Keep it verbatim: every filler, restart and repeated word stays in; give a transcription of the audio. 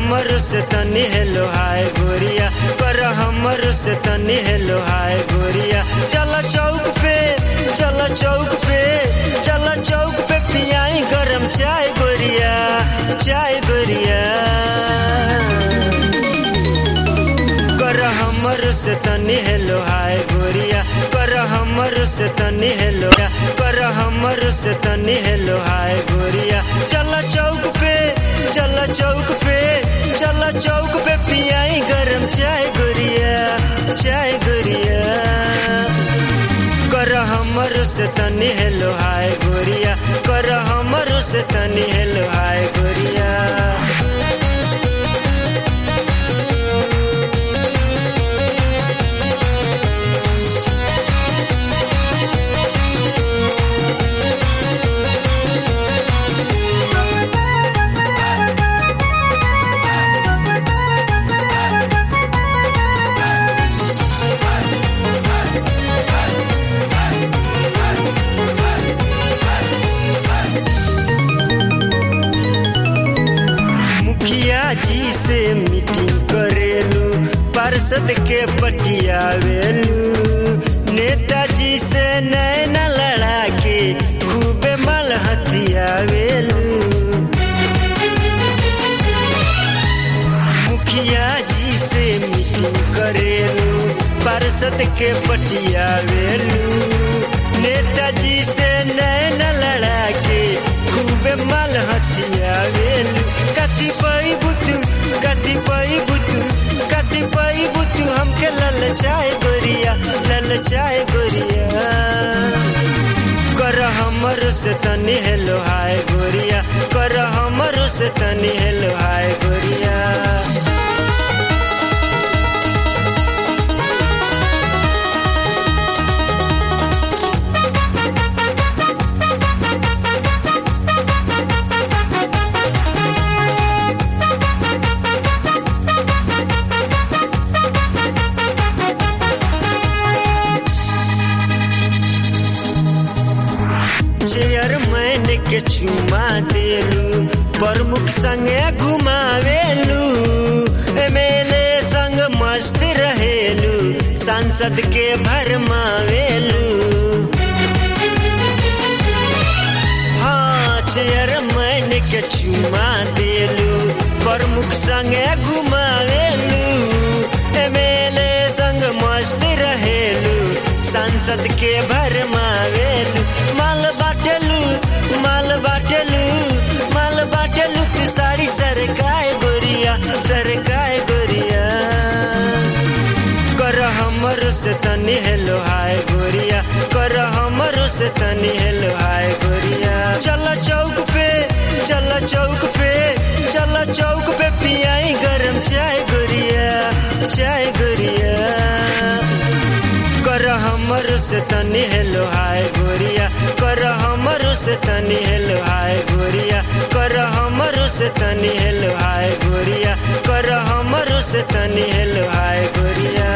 हमर से तनी हेलो हाय गोरिया, कर हमर से तनी हेलो हाय गोरिया। चल चौक पे चल चौक पे चल चौक पे पियाई गरम चाय गोरिया, चाय गोरिया। कर हमर से तनी हेलो हाय गोरिया, कर हमर से तनी हेलो, कर हमर से तनी हेलो हाय गोरिया। चल चौक पे चल चौक पे चल चौक पे पियाई गरम चाय गोरिया, चाय गोरिया। कर हमर से तनी हेलो हाय गोरिया, कर हमर से तनी हेलो हाय गोरिया। जी से मीटिंग करेलू, पार्षद के पटियावेलू, नेताजी से नैना लड़ा के खूबे माल हथियावेलू। मुखिया जी से मीटिंग करेलू, पार्षद के पटियावेलू, नेताजी से नैना लड़ा के खूबे माल हथियावेलू। कति पई बुतू कति पई बुतू कति पई बुतू हमके ललचाए गोरिया, ललचाए गोरिया। कर हमर से तनी हेलो हाय गोरिया, कर हमर से तनी हेलो हाय गोरिया। चेयरमैन के चुमा देलू, प्रमुख संगे घुमावेलू, एमएलए संग मस्त रहेलू, सांसद के भरमावेलू। हाँ चेयरमैन के चुमा देलू, प्रमुख संगे घुमावेलू, एमएलए संग मस्त रहेलू, सांसद के भरमावेलू। माल बाटेलू माल बाटेलू माल बाटेलू तू साड़ी सरकाए गोरिया, सरकाए गोरिया। कर हमर से तनी हेलो हाय गोरिया, कर हमर से तनी हेलो हाय गोरिया। चल चौक पे चल चौक पे चल चौक पे पियाई गरम चाय गोरिया, चाय गोरिया। कर हमर से तनी हेलो हाय गोरिया, कर हमर से तनी हेलो हाय गोरिया, कर हमर से तनी हेलो हाय गोरिया, कर हमर से तनी हेलो हाय गोरिया।